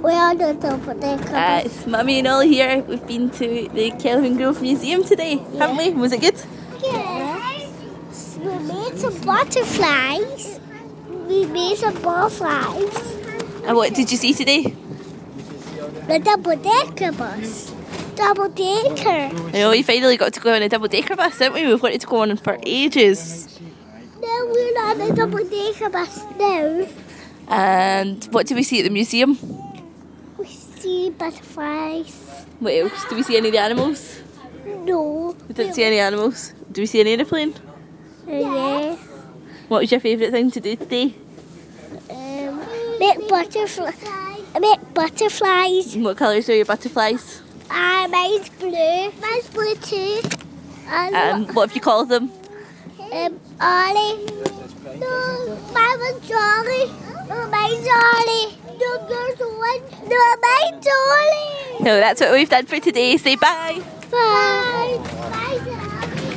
are the double decker bus. It's Mummy and Ollie here. We've been to the Kelvin Grove Museum today, haven't we? Was it good? Yes. We made some butterflies. We made some butterflies. And what did you see today? The double decker bus. Double decker. I know we finally got to go on a double decker bus, didn't we? We've wanted to go on for ages. No, we're on a double decker bus now. And what did we see at the museum? We see butterflies. What else? Did we see any of the animals? No. We didn't see any animals. Did we see an aeroplane? Yeah. What was your favourite thing to do today? Make butterflies. And what colours are your butterflies? Mine's blue. Mine's blue too. And what have you called them? Ollie. No, mine was Ollie. No, mine's Ollie. No, there's one. No, mine's Ollie. No, that's what we've done for today. Say bye. Bye.